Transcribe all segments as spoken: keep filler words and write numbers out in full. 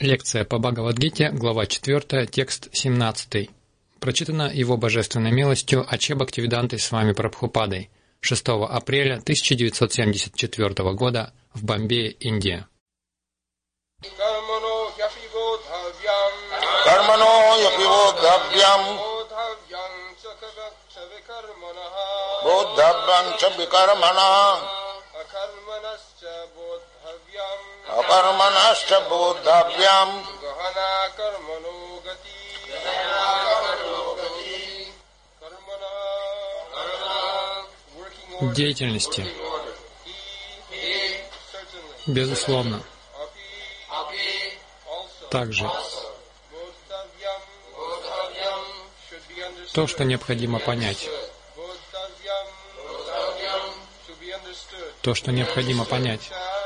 Лекция по Бхагавад-гите, глава четвёртая, текст семнадцатый. Прочитана Его Божественной милостью Аче Бхактивидантой Свами Прабхупадой шестого апреля тысяча девятьсот семьдесят четвёртого года в Бомбее, Индия. Akarmanascha bodhabhyam gahana karmano gati деятельности. Безусловно. Также то, что необходимо понять. То, что необходимо понять.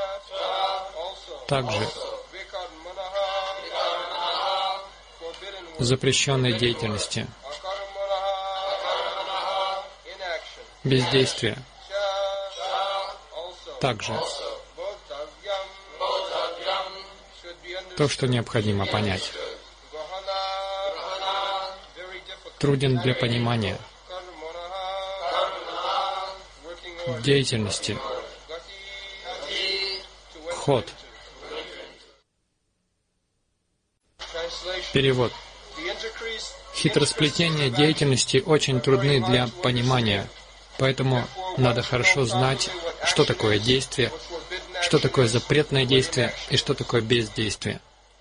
Также запрещенной деятельности, бездействия. Также то, что необходимо понять. Труден для понимания. Деятельности. Ход. Перевод. Хитросплетения деятельности очень трудны для понимания, поэтому надо хорошо знать, что такое действие, что такое запретное действие и что такое бездействие.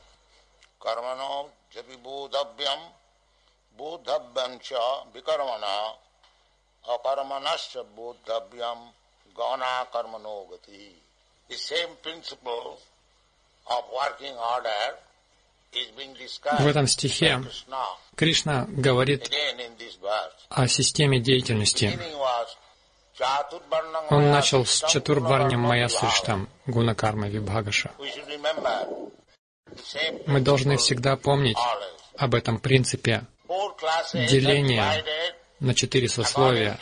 В этом стихе Кришна говорит о системе деятельности. Он начал с Чатурварням Майя Сриштам, Гуна Карма Вибхагаша. Мы должны всегда помнить об этом принципе деления на четыре сословия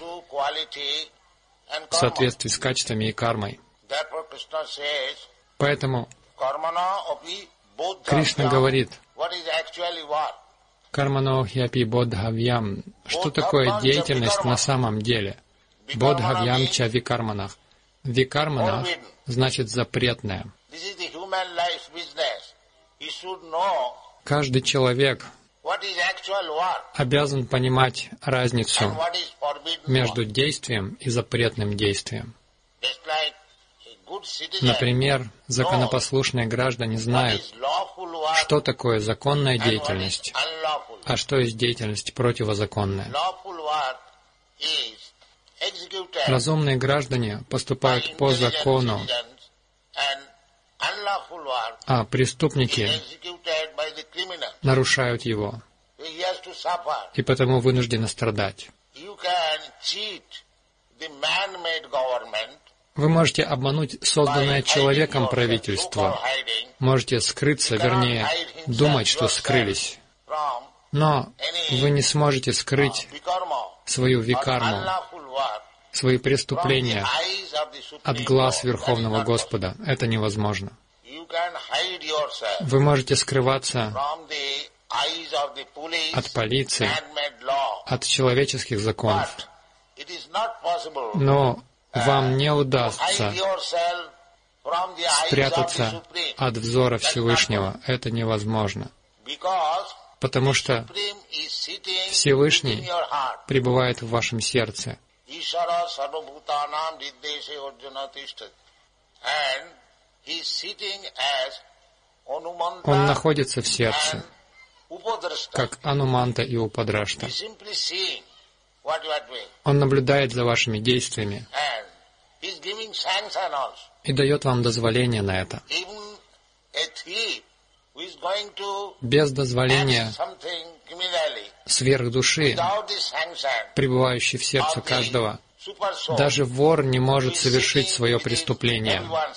в соответствии с качествами и кармой. Поэтому Кришна говорит, «Кармано хьяпи бодхавьям». Что такое деятельность на самом деле? Бодхавьям ча викарманах. Викарманах значит запретное. Каждый человек обязан понимать разницу между действием и запретным действием. Например, законопослушные граждане знают, что такое законная деятельность, а что есть деятельность противозаконная. Разумные граждане поступают по закону, а преступники нарушают его, и потому вынуждены страдать. Вы можете обмануть созданное человеком правительство, можете скрыться, вернее, думать, что скрылись, но вы не сможете скрыть свою викарму, свои преступления от глаз Верховного Господа. Это невозможно. Вы можете скрываться от полиции, от человеческих законов, но вам не удастся спрятаться от взора Всевышнего. Это невозможно. Потому что Всевышний пребывает в вашем сердце. Он находится в сердце, как Ануманта и Упадрашта. Он наблюдает за вашими действиями и дает вам дозволение на это. Без дозволения сверхдуши, пребывающей в сердце каждого, даже вор не может совершить свое преступление.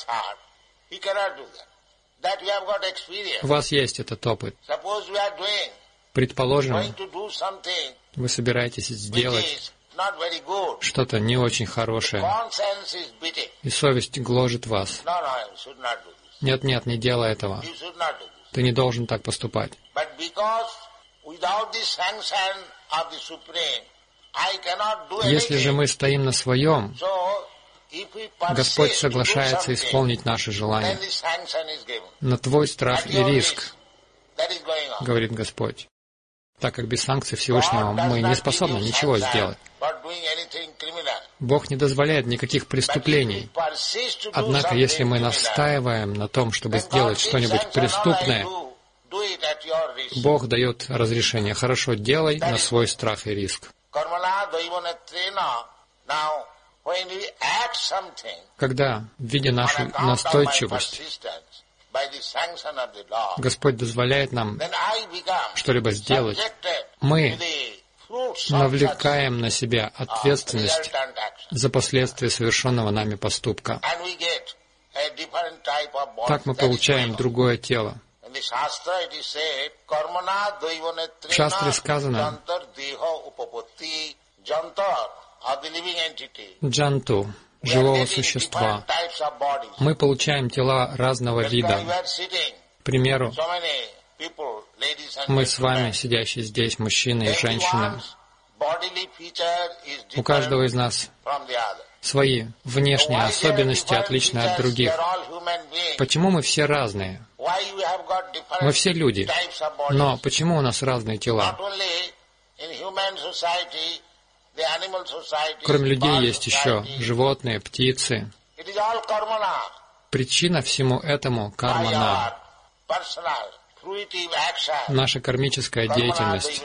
У вас есть этот опыт. Предположим, вы собираетесь сделать что-то не очень хорошее, и совесть гложет вас. Нет, нет, не делай этого. Ты не должен так поступать. Если же мы стоим на своем, Господь соглашается исполнить наши желания. На твой страх и риск, говорит Господь, так как без санкций Всевышнего мы не способны ничего сделать. Бог не дозволяет никаких преступлений. Однако, если мы настаиваем на том, чтобы сделать что-нибудь преступное, Бог дает разрешение. Хорошо, делай на свой страх и риск. Когда, видя нашу настойчивость, Господь дозволяет нам что-либо сделать, мы навлекаем на себя ответственность за последствия совершенного нами поступка. Так мы получаем другое тело. В шастре сказано джанту, живого существа. Мы получаем тела разного вида. К примеру, мы с вами, сидящие здесь, мужчины и женщины, у каждого из нас свои внешние особенности, отличные от других. Почему мы все разные? Мы все люди, но почему у нас разные тела? Кроме людей есть еще животные, птицы. Причина всему этому — кармана, наша кармическая деятельность.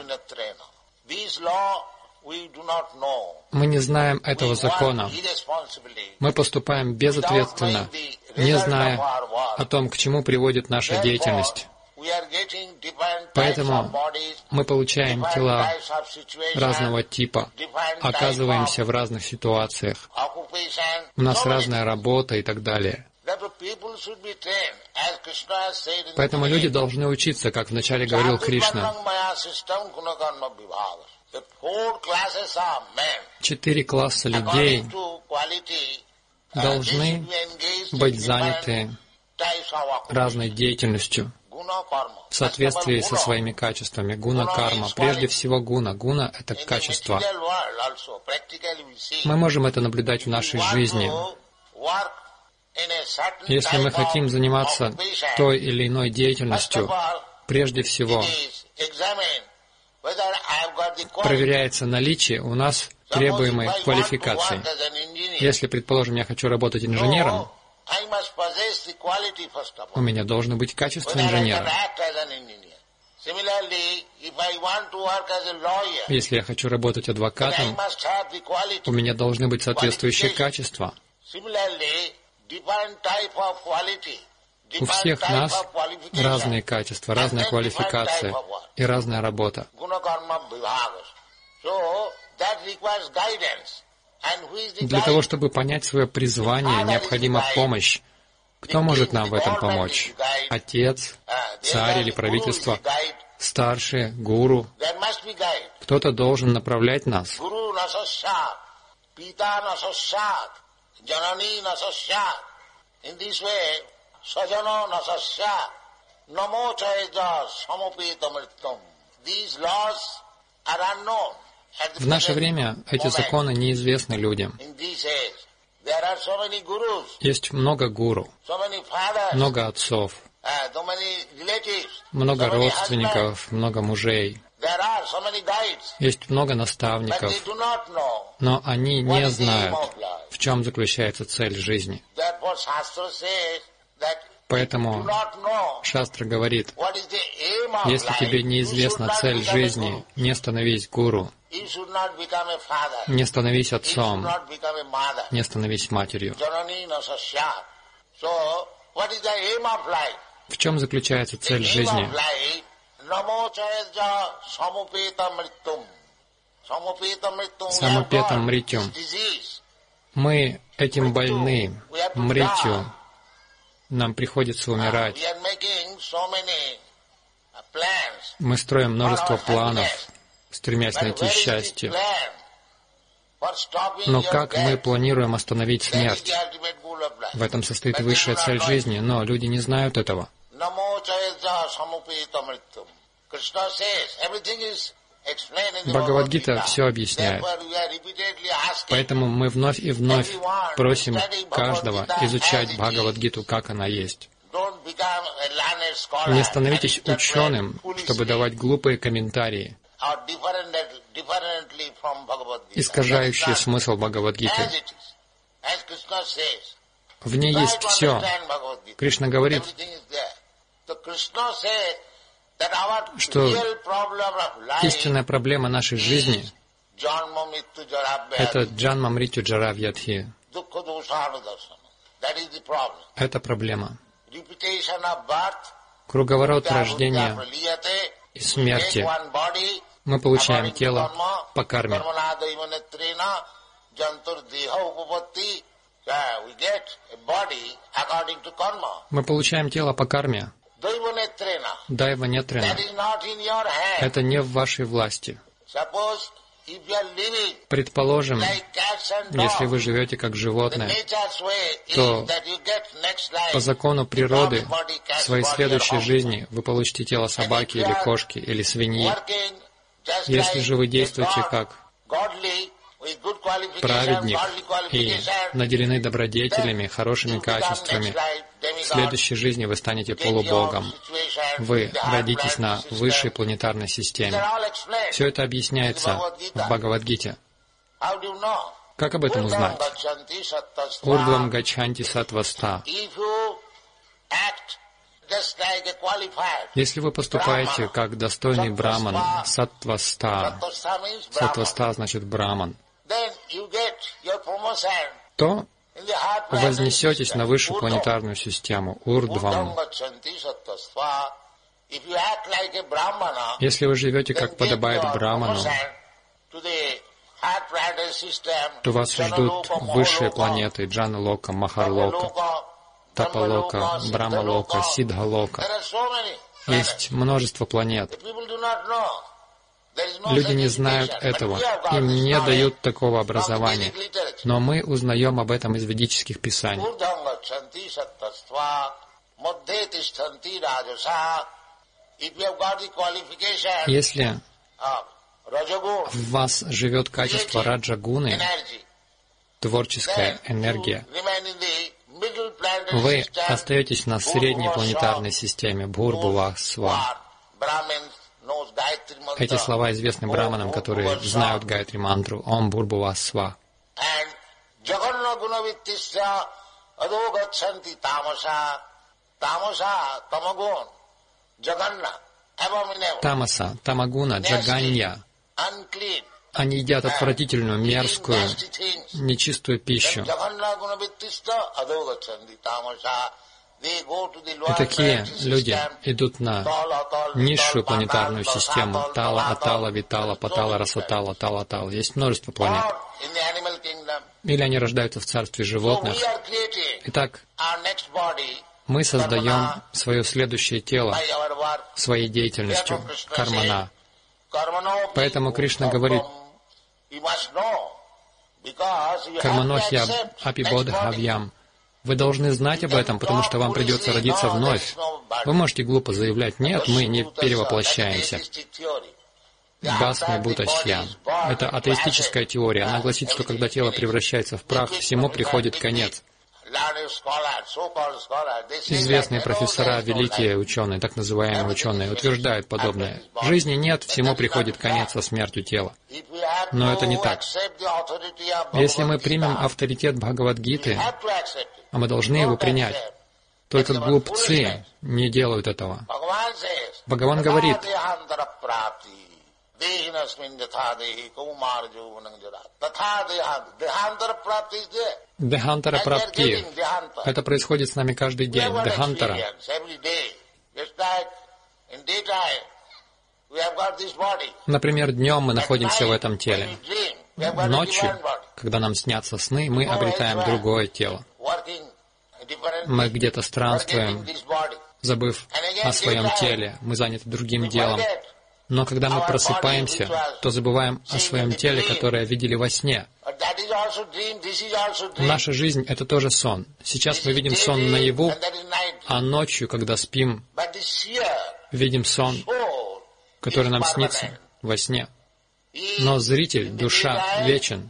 Мы не знаем этого закона. Мы поступаем безответственно, не зная о том, к чему приводит наша деятельность. Поэтому мы получаем тела разного типа, оказываемся в разных ситуациях. У нас разная работа и так далее. Поэтому люди должны учиться, как вначале говорил Кришна. Четыре класса людей должны быть заняты разной деятельностью в соответствии со своими качествами. Гуна карма. Прежде всего гуна. Гуна — это качество. Мы можем это наблюдать в нашей жизни. Если мы хотим заниматься той или иной деятельностью, прежде всего проверяется наличие у нас требуемой квалификации. Если, предположим, я хочу работать инженером, у меня должно быть качество инженера. Если я хочу работать адвокатом, у меня должны быть соответствующие качества. У всех нас разные качества, разная квалификация и разная работа. Для того, чтобы понять свое призвание, необходима помощь. Кто может нам в этом помочь? Отец, царь или правительство, старшие, гуру. Кто-то должен направлять нас. В наше время эти законы неизвестны людям. Есть много гуру, много отцов, много родственников, много мужей. Есть много наставников, но они не знают, в чем заключается цель жизни. Поэтому Шастра говорит, если тебе неизвестна цель жизни, не становись гуру, не становись отцом, не становись матерью. В чем заключается цель жизни? Самопетам мритюм. Мы этим больны, мритью. Нам приходится умирать. Мы строим множество планов, стремясь найти счастье. Но как мы планируем остановить смерть? В этом состоит высшая цель жизни, но люди не знают этого. Бхагавад-гита все объясняет. Поэтому мы вновь и вновь просим каждого изучать Бхагавад-гиту, как она есть. Не становитесь ученым, чтобы давать глупые комментарии, искажающие смысл Бхагавад-гиты. В ней есть все. Кришна говорит, что истинная проблема нашей жизни — это джанма мритю джара вьядхи. Это проблема. Круговорот рождения и смерти. Мы получаем тело по карме. Мы получаем тело по карме. Дайва нетрена. Это не в вашей власти. Предположим, если вы живете как животное, то по закону природы в своей следующей жизни вы получите тело собаки или кошки или свиньи. Если же вы действуете как праведник и наделены добродетелями, хорошими качествами, в следующей жизни вы станете полубогом. Вы родитесь на высшей планетарной системе. Все это объясняется в Бхагавад-гите. Как об этом узнать? Урдвам гачханти саттваста. Если вы поступаете как достойный браман, саттваста, саттваста значит браман, то вознесетесь на высшую планетарную систему, урдвам. Если вы живете как подобает браману, то вас ждут высшие планеты Джана-лока, Махар-лока, Тапа-лока, Брахма-лока, Сидха-лока. Есть множество планет. Люди не знают этого, им не дают такого образования, но мы узнаем об этом из ведических писаний. Если в вас живет качество раджагуны, творческая энергия, вы остаетесь на средней планетарной системе Бхурбхувah-свah. Эти слова известны браманам, которые знают Гайатри мантру Ом Бхурбхувah-свah. Тамаса, тамагуна, джаганья. Они едят отвратительную, мерзкую, нечистую пищу. И такие люди идут на низшую планетарную систему Тала, Атала, Витала, Патала, Расатала, Тала-Тала. Есть множество планет. Или они рождаются в царстве животных. Итак, мы создаем свое следующее тело своей деятельностью, кармана. Поэтому Кришна говорит, карманохья апибодхавьям. Вы должны знать об этом, потому что вам придется родиться вновь. Вы можете глупо заявлять, нет, мы не перевоплощаемся. Басми Бутасьям. Это атеистическая теория. Она гласит, что когда тело превращается в прах, всему приходит конец. Известные профессора, великие ученые, так называемые ученые, утверждают подобное. Жизни нет, всему приходит конец со смертью тела. Но это не так. Если мы примем авторитет Бхагавад-гиты, а мы должны его принять, только глупцы не делают этого. Бхагаван говорит, Дехантара прапти. Это происходит с нами каждый день. Дехантара. Например, днем мы находимся в этом теле. Ночью, когда нам снятся сны, мы обретаем другое тело. Мы где-то странствуем, забыв о своем теле. Мы заняты другим делом. Но когда мы просыпаемся, то забываем о своем теле, которое видели во сне. Наша жизнь — это тоже сон. Сейчас мы видим сон наяву, а ночью, когда спим, видим сон, который нам снится во сне. Но зритель, душа, вечен.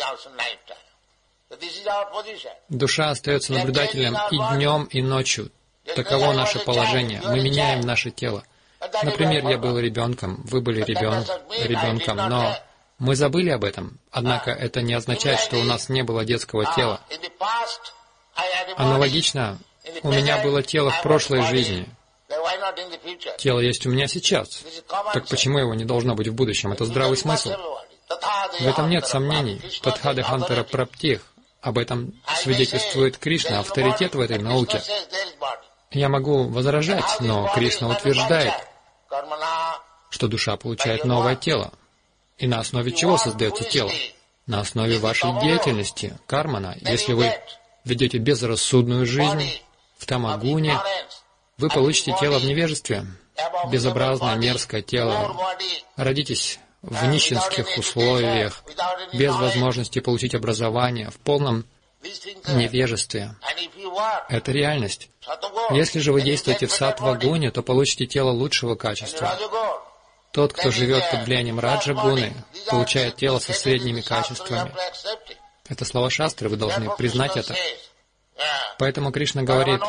Душа остается наблюдателем и днем, и ночью. Таково наше положение. Мы меняем наше тело. Например, я был ребенком, вы были ребен... ребенком, но мы забыли об этом. Однако это не означает, что у нас не было детского тела. Аналогично, у меня было тело в прошлой жизни. Тело есть у меня сейчас. Так почему его не должно быть в будущем? Это здравый смысл. В этом нет сомнений. Татхада Хантара Праптих. Об этом свидетельствует Кришна, авторитет в этой науке. Я могу возражать, но Кришна утверждает, что душа получает новое тело. И на основе чего создается тело? На основе вашей деятельности, кармана. Если вы ведете безрассудную жизнь в тамагуне, вы получите тело в невежестве, безобразное, мерзкое тело. Родитесь в нищенских условиях, без возможности получить образование, в полном невежестве. Это реальность. Если же вы действуете в саттва-гуне, то получите тело лучшего качества. Тот, кто живет под влиянием раджа-гуны, получает тело со средними качествами. Это слова шастры, вы должны признать это. Поэтому Кришна говорит,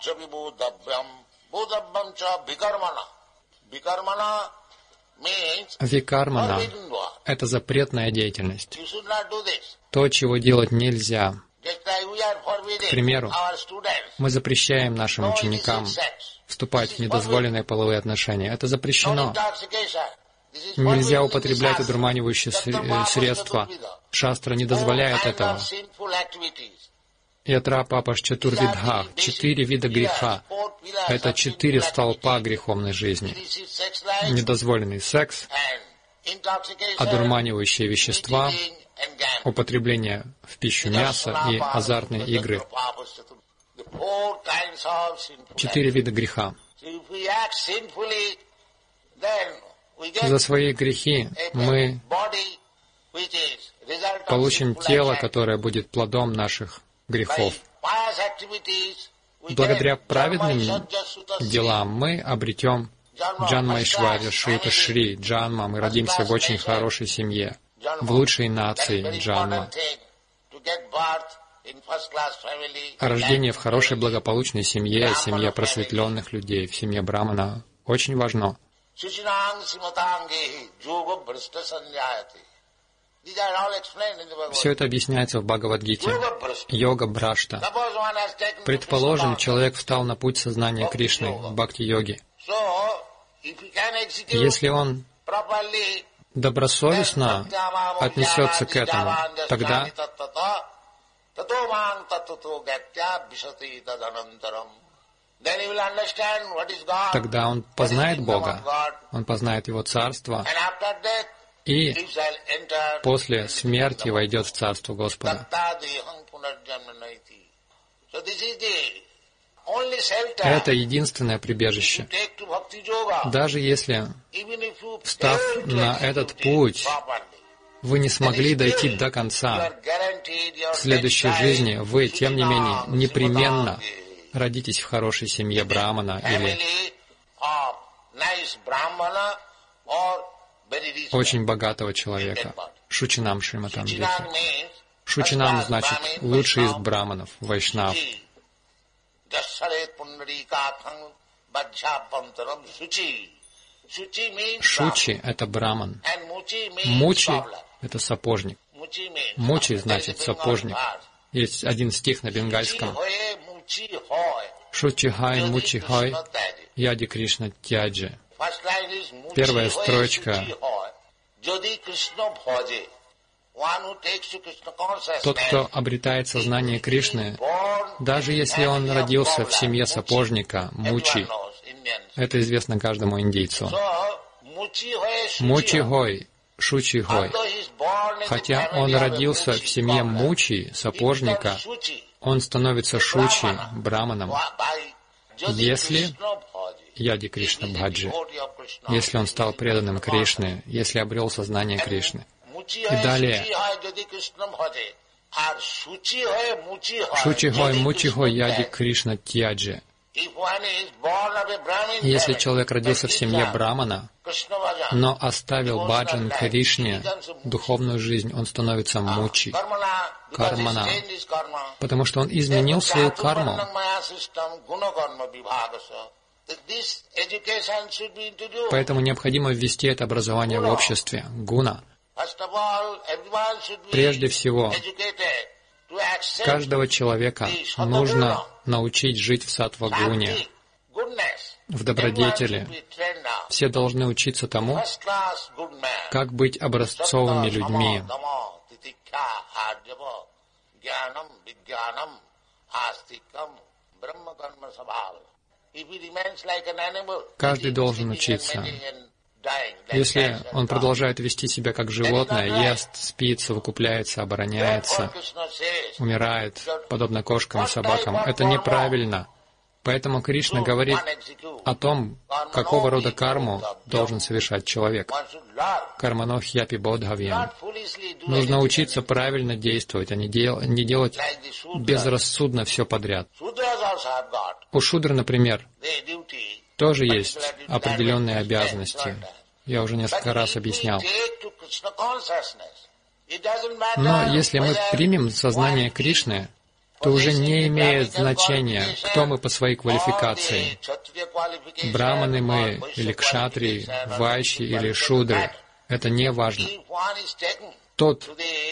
викармана — это запретная деятельность. То, чего делать нельзя. К примеру, мы запрещаем нашим ученикам вступать в недозволенные половые отношения. Это запрещено. Нельзя употреблять одурманивающие средства. Шастра не дозволяет этого. Ятра папаш чатурвидха, четыре вида греха. Это четыре столпа греховной жизни. Недозволенный секс, одурманивающие вещества, употребление в пищу мяса и азартные игры. Четыре вида греха. За свои грехи мы получим тело, которое будет плодом наших грехов. Благодаря праведным делам мы обретем Джанмайшварья, Шрита Шри, Джанма. Мы родимся в очень хорошей семье, в лучшей нации Джанма. Рождение в хорошей благополучной семье, семье просветленных людей, в семье Брамана очень важно. Все это объясняется в Бхагавад-гите. Йога Брашта. Предположим, человек встал на путь сознания Кришны в бхакти-йоге. Если он добросовестно отнесется к этому, тогда тогда он познает Бога, он познает Его Царство, и после смерти войдет в Царство Господа. Это единственное прибежище. Даже если, встав на этот путь, вы не смогли дойти до конца, в следующей жизни вы, тем не менее, непременно родитесь в хорошей семье Брамана или очень богатого человека. Шучинам Шриматам Вихи. Шучинам значит лучший из браманов, вайшнав. Шучи — это браман. Мучи — это сапожник. Мучи значит сапожник. Есть один стих на бенгальском. Шучи-хай, мучи-хай, яди Кришна тяджи. Первая строчка. Тот, кто обретает сознание Кришны, даже если он родился в семье сапожника, мучи, это известно каждому индийцу. Мучи-хой, шучи-хой. Хотя он родился в семье мучи, сапожника, он становится шучи, браманом, если яди Кришна Бхаджи, если он стал преданным Кришны, если обрел сознание Кришны. И далее, Шучихой Мучихой Яди Кришна Тьяджи. Если человек родился в семье Брамана, но оставил баджан Кришне, духовную жизнь, он становится мучи, кармана, потому что он изменил свою карму. Поэтому необходимо ввести это образование в обществе, гуна. Прежде всего, каждого человека нужно научить жить в саттва-гуне, в добродетели. Все должны учиться тому, как быть образцовыми людьми. Каждый должен учиться. Если он продолжает вести себя как животное, ест, спит, совокупляется, обороняется, умирает, подобно кошкам и собакам, это неправильно. Поэтому Кришна говорит о том, какого рода карму должен совершать человек. Кармано хьяпи бодхавьям. Нужно учиться правильно действовать, а не, дел, не делать безрассудно все подряд. У шудр, например, тоже есть определенные обязанности. Я уже несколько раз объяснял. Но если мы примем сознание Кришны, то уже не имеет значения, кто мы по своей квалификации. Браманы мы, или кшатрии, вайши или шудры. Это не важно. Тот,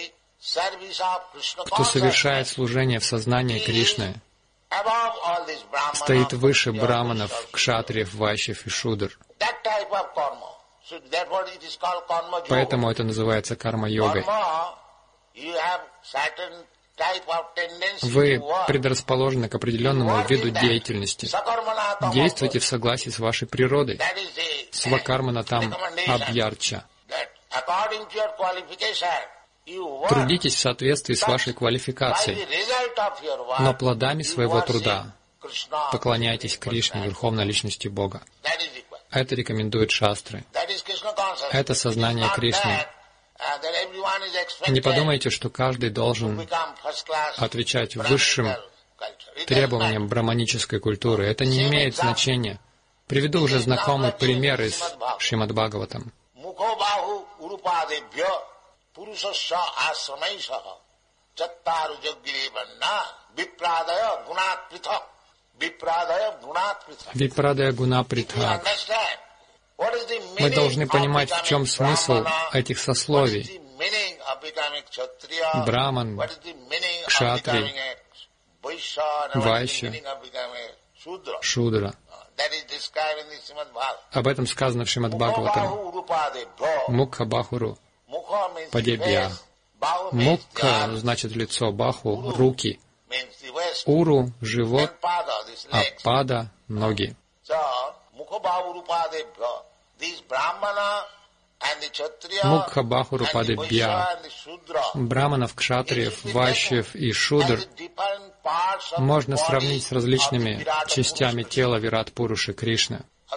кто совершает служение в сознании Кришны, стоит выше браманов, кшатриев, вайшев и шудр. Поэтому это называется карма-йогой. Вы предрасположены к определенному виду деятельности. Действуйте в согласии с вашей природой. Свакармана там абьярча. Трудитесь в соответствии с вашей квалификацией, но плодами своего труда поклоняйтесь Кришне, Верховной Личности Бога. Это рекомендуют шастры. Это сознание Кришны. Не подумайте, что каждый должен отвечать высшим требованиям браманической культуры. Это не имеет значения. Приведу уже знакомый пример из Шримад-Бхагаватам. Випрадая гуна притхак. Мы должны понимать, в чем смысл этих сословий. Браман, кшатри, вайшя, шудра. Об этом сказано в Шримад-Бхагаватам. Мукха бахуру падебья. Мукха значит лицо, баху — руки. Уру — живот, а пада — ноги. Мукха бахуру падебья. Браманов, кшатриев, вайшьев и шудр можно сравнить с различными частями тела Вират-Пуруши Кришны.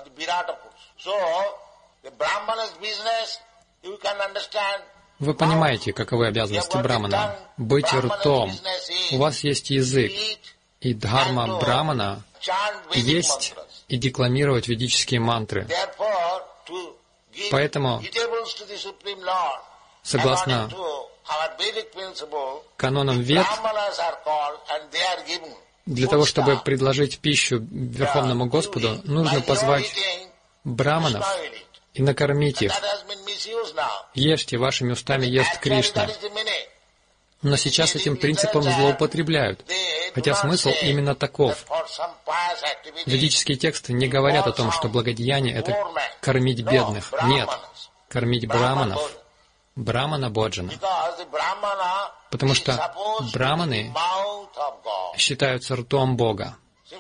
Вы понимаете, каковы обязанности брамана? Быть ртом. У вас есть язык. И дхарма брамана есть и декламировать ведические мантры. Поэтому, согласно канонам Вед, для того, чтобы предложить пищу Верховному Господу, нужно позвать браманов и накормить их. Ешьте, вашими устами ест Кришна. Но сейчас этим принципом злоупотребляют, хотя смысл именно таков. Ведические тексты не говорят о том, что благодеяние — это кормить бедных. Нет, кормить браманов, брамана боджана. Потому что браманы считаются ртом Бога.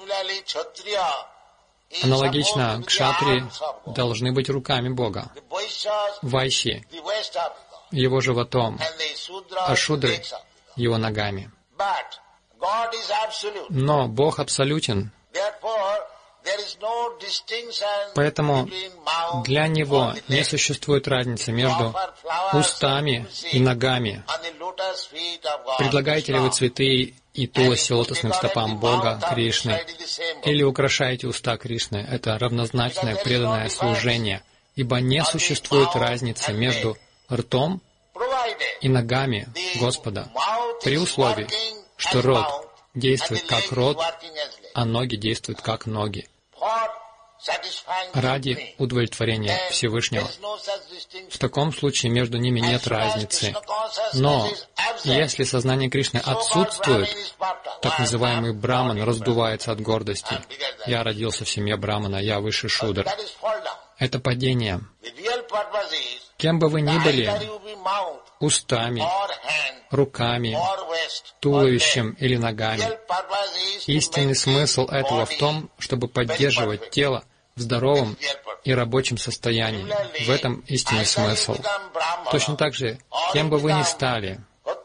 Аналогично, кшатри должны быть руками Бога, вайши — его животом, а шудры — его ногами. Но Бог абсолютен. Поэтому для него не существует разницы между устами и ногами. Предлагаете ли вы цветы и тулоси лотосным стопам Бога, Кришны, или украшаете уста Кришны? Это равнозначное преданное служение, ибо не существует разницы между ртом и ногами Господа, при условии, что рот действует как рот, а ноги действуют как ноги, ради удовлетворения Всевышнего. В таком случае между ними нет разницы. Но если сознание Кришны отсутствует, так называемый браман раздувается от гордости. Я родился в семье брамана, я выше шудр. Это падение. Кем бы вы ни были, устами, руками, туловищем или ногами, истинный смысл этого в том, чтобы поддерживать тело в здоровом и рабочем состоянии. В этом истинный смысл. Точно так же, кем бы вы ни стали,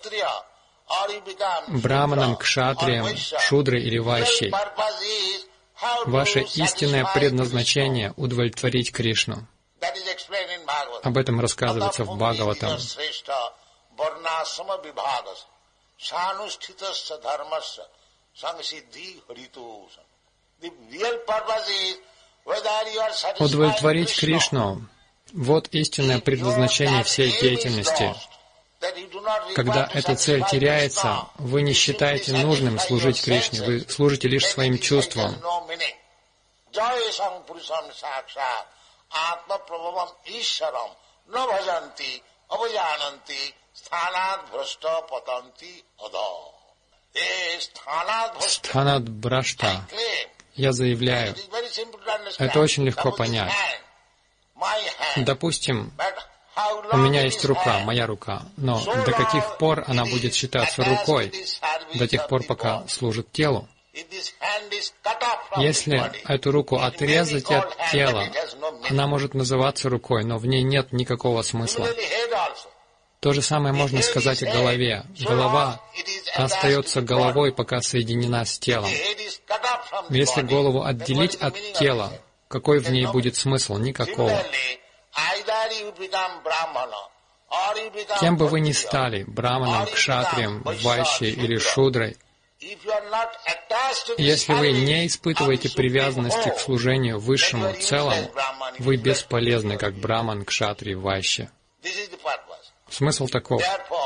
браманом, кшатрием, шудрой или вайщей, ваше истинное предназначение — удовлетворить Кришну. Об этом рассказывается в Бхагаватам. Удовлетворить Кришну — вот истинное предназначение всей деятельности. Когда эта цель теряется, вы не считаете нужным служить Кришне, вы служите лишь своим чувствам. Стханат брашта. Я заявляю, это очень легко понять. Допустим, у меня есть рука, моя рука, но до каких пор она будет считаться рукой? До тех пор, пока служит телу. Если эту руку отрезать от тела, она может называться рукой, но в ней нет никакого смысла. То же самое можно сказать о голове. Голова остается головой, пока соединена с телом. Если голову отделить от тела, какой в ней будет смысл? Никакого. Кем бы вы ни стали, браманом, кшатрием, вайщей или шудрой, если вы не испытываете привязанности к служению высшему целому, вы бесполезны, как браман, кшатри, вайща. Смысл таков.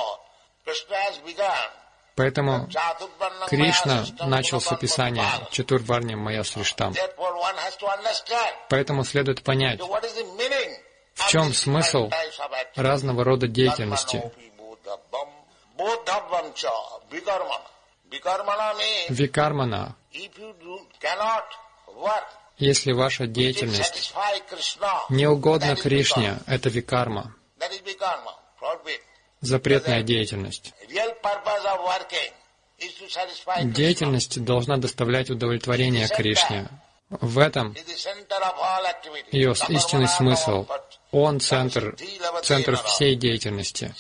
Поэтому Кришна начал с описания Чатурварням Мая Свиштам. Поэтому следует понять, в чем смысл разного рода деятельности. Викармана. Если ваша деятельность не угодна Кришне, это викарма. Запретная деятельность. Деятельность должна доставлять удовлетворение Кришне. В этом ее истинный смысл. Он центр, центр всей деятельности.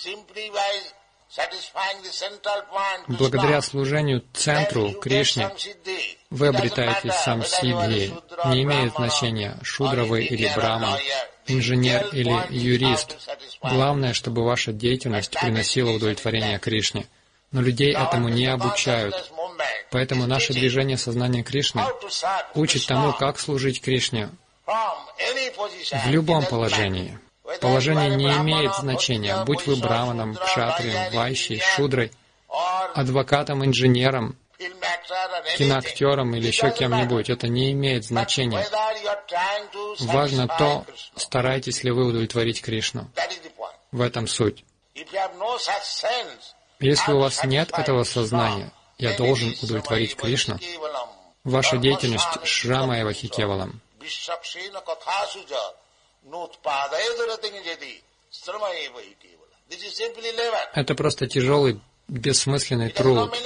Благодаря служению центру Кришне вы обретаете самсиддхи. Не имеет значения, шудра вы или браман, инженер или юрист. Главное, чтобы ваша деятельность приносила удовлетворение Кришне. Но людей этому не обучают. Поэтому наше движение сознания Кришны учит тому, как служить Кришне в любом положении. Положение не имеет значения, будь вы браманом, кшатрием, вайщей, шудрой, адвокатом, инженером, киноактером или еще кем-нибудь. Это не имеет значения. Важно то, стараетесь ли вы удовлетворить Кришну. В этом суть. Если у вас нет этого сознания, я должен удовлетворить Кришну, ваша деятельность шрамаева хикевалам. Это просто тяжелый, бессмысленный труд,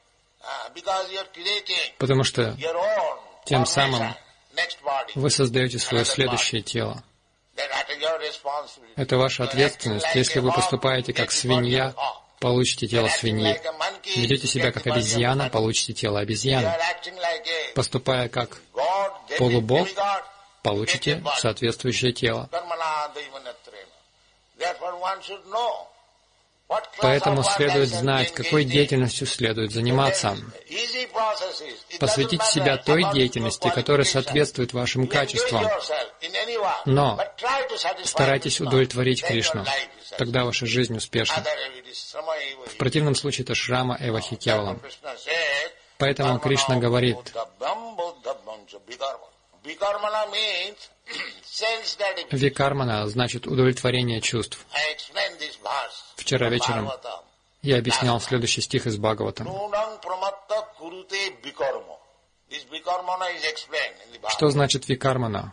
потому что тем самым вы создаете свое следующее тело. Это ваша ответственность. Если вы поступаете как свинья, получите тело свиньи. Ведете себя как обезьяна, получите тело обезьяны. Поступая как полубог, получите соответствующее тело. Поэтому следует знать, какой деятельностью следует заниматься. Посвятите себя той деятельности, которая соответствует вашим качествам. Но старайтесь удовлетворить Кришну. Тогда ваша жизнь успешна. В противном случае это шрама эвахи кевалам. Поэтому Кришна говорит, викармана значит удовлетворение чувств. Вчера вечером я объяснял следующий стих из Бхагаватам. Что значит викармана?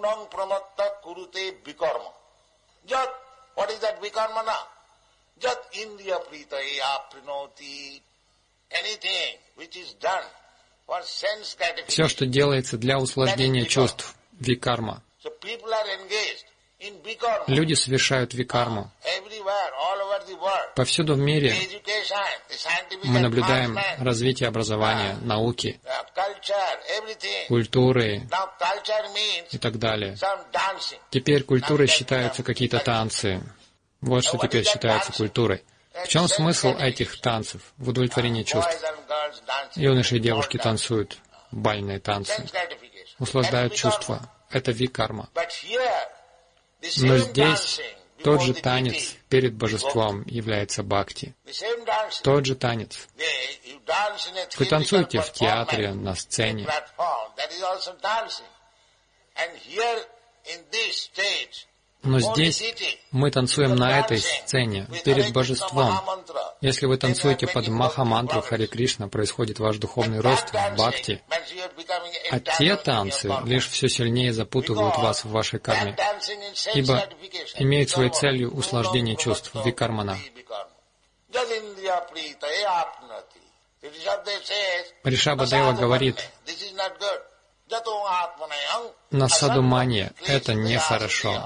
Все, что делается для услаждения чувств, викарма. Люди совершают викарму. Повсюду в мире мы наблюдаем развитие образования, науки, культуры и так далее. Теперь культурой считаются какие-то танцы. Вот что теперь считается культурой. В чем смысл этих танцев? В удовлетворении чувств. Юноши и девушки танцуют бальные танцы, услаждают чувства. Это викарма. Но здесь тот же танец перед божеством является бхакти. Тот же танец. Вы танцуете в театре, на сцене. Но здесь мы танцуем на этой сцене, перед божеством. Если вы танцуете под махамантру Харе Кришна, происходит ваш духовный рост в бхакти. А те танцы лишь все сильнее запутывают вас в вашей карме, ибо имеют своей целью услаждение чувств, викармана. Ришабхадева говорит, на садумане это нехорошо.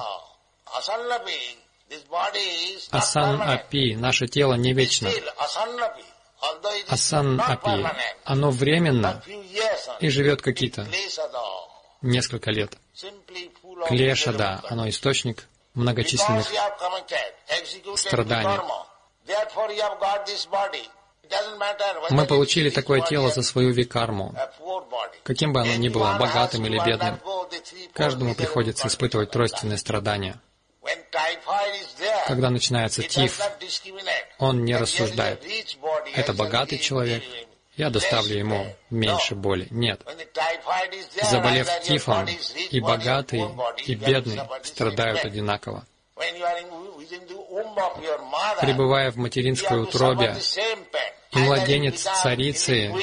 Асан-апи, наше тело не вечно. Асан-апи, оно временно и живет какие-то несколько лет. Клешада, оно источник многочисленных страданий. Мы получили такое тело за свою викарму. Каким бы оно ни было, богатым или бедным, каждому приходится испытывать тройственные страдания. Когда начинается тиф, он не рассуждает. Это богатый человек, я доставлю ему меньше боли. Нет. Заболев тифом, и богатый, и бедный страдают одинаково. Пребывая в материнской утробе, и младенец царицы,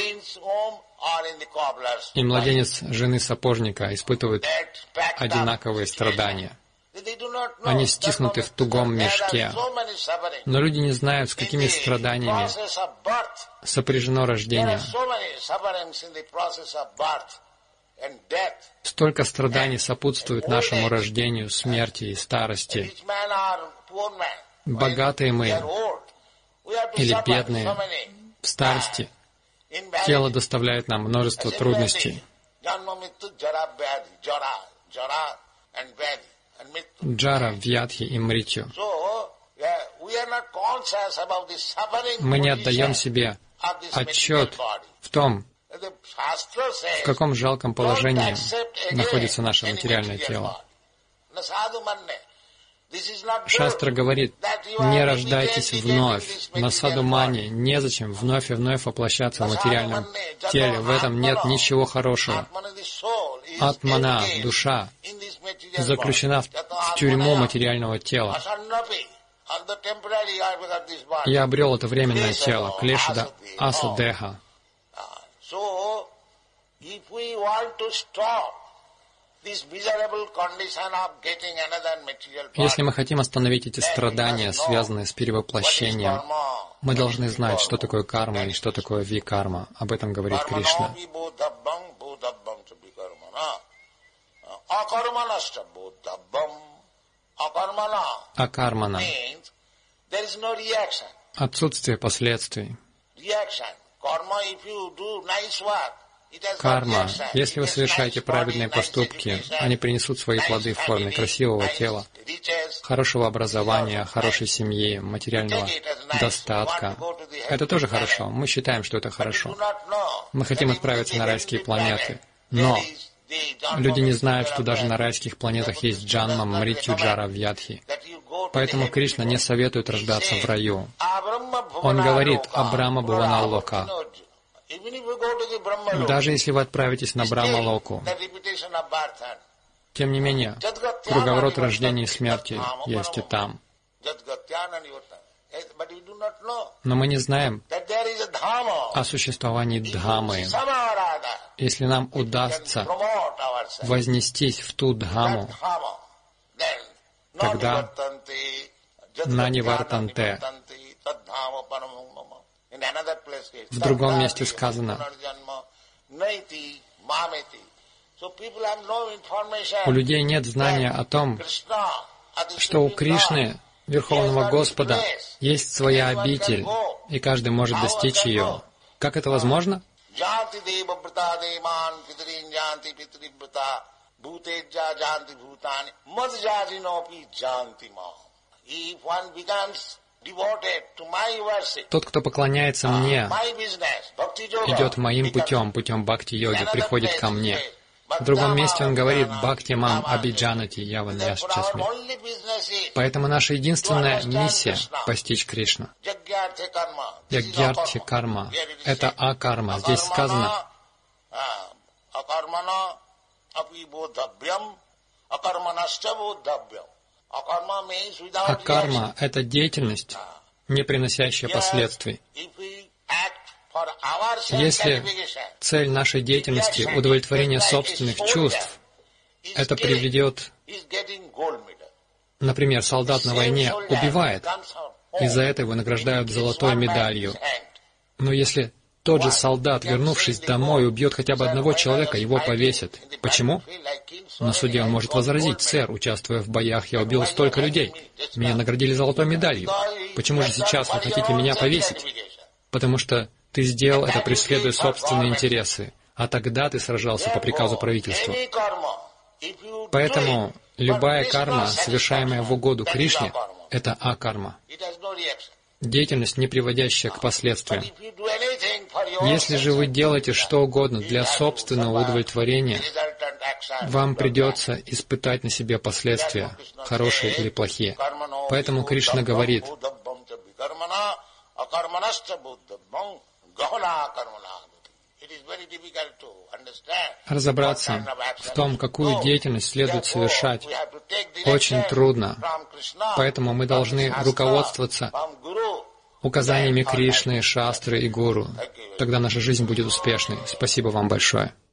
и младенец жены сапожника испытывают одинаковые страдания. Они стиснуты в тугом мешке. Но люди не знают, с какими страданиями сопряжено рождение. Столько страданий сопутствует нашему рождению, смерти и старости. Богатые мы или бедные, в старости тело доставляет нам множество трудностей. Джара, Вьядхи и Мритью. Мы не отдаем себе отчет в том, в каком жалком положении находится наше материальное тело. Шастра говорит, не рождайтесь вновь. На садумане незачем вновь и вновь воплощаться в материальном теле. В этом нет ничего хорошего. Атмана, душа, заключена в, в тюрьму материального тела. Я обрел это временное тело, клешада асадеха. Если мы хотим остановить эти страдания, связанные с перевоплощением, мы должны знать, что такое карма и что такое викарма. Об этом говорит Кришна. Акармана. Отсутствие последствий. Карма. Если вы совершаете праведные поступки, они принесут свои плоды в форме красивого тела, хорошего образования, хорошей семьи, материального достатка. Это тоже хорошо. Мы считаем, что это хорошо. Мы хотим отправиться на райские планеты. Но люди не знают, что даже на райских планетах есть джанма, мритью, джара, вьядхи. Поэтому Кришна не советует рождаться в раю. Он говорит о Брахма-бхувана-лока. Даже если вы отправитесь на Брахма-локу, тем не менее, круговорот рождения и смерти есть и там. Но мы не знаем о существовании Дхаммы. Если нам удастся вознестись в ту Дхамму, тогда Нани Вартанте. В другом месте сказано, у людей нет знания о том, что у Кришны, Верховного Господа, есть своя обитель, и каждый может достичь ее. Как это возможно? Тот, кто поклоняется мне, идет моим путем, путем бхакти-йоги, приходит ко мне. В другом месте он говорит «Бхакти мам абиджанати яван яшчасми». Поэтому наша единственная миссия — постичь Кришну. Ягьяртхи карма — это акарма. Здесь сказано акарма — это деятельность, не приносящая последствий. Если цель нашей деятельности — удовлетворение собственных чувств, это приведет, например, солдат на войне убивает, и за это его награждают золотой медалью. Но если тот же солдат, вернувшись домой, убьет хотя бы одного человека, его повесят. Почему? На суде он может возразить: «Сэр, участвуя в боях, я убил столько людей. Меня наградили золотой медалью. Почему же сейчас вы хотите меня повесить?» Потому что ты сделал это, преследуя собственные интересы, а тогда ты сражался по приказу правительства. Поэтому любая карма, совершаемая в угоду Кришне, это акарма. Деятельность, не приводящая к последствиям. Если же вы делаете что угодно для собственного удовлетворения, вам придется испытать на себе последствия, хорошие или плохие. Поэтому Кришна говорит: разобраться в том, какую деятельность следует совершать, очень трудно. Поэтому мы должны руководствоваться указаниями Кришны, Шастры и Гуру. Тогда наша жизнь будет успешной. Спасибо вам большое.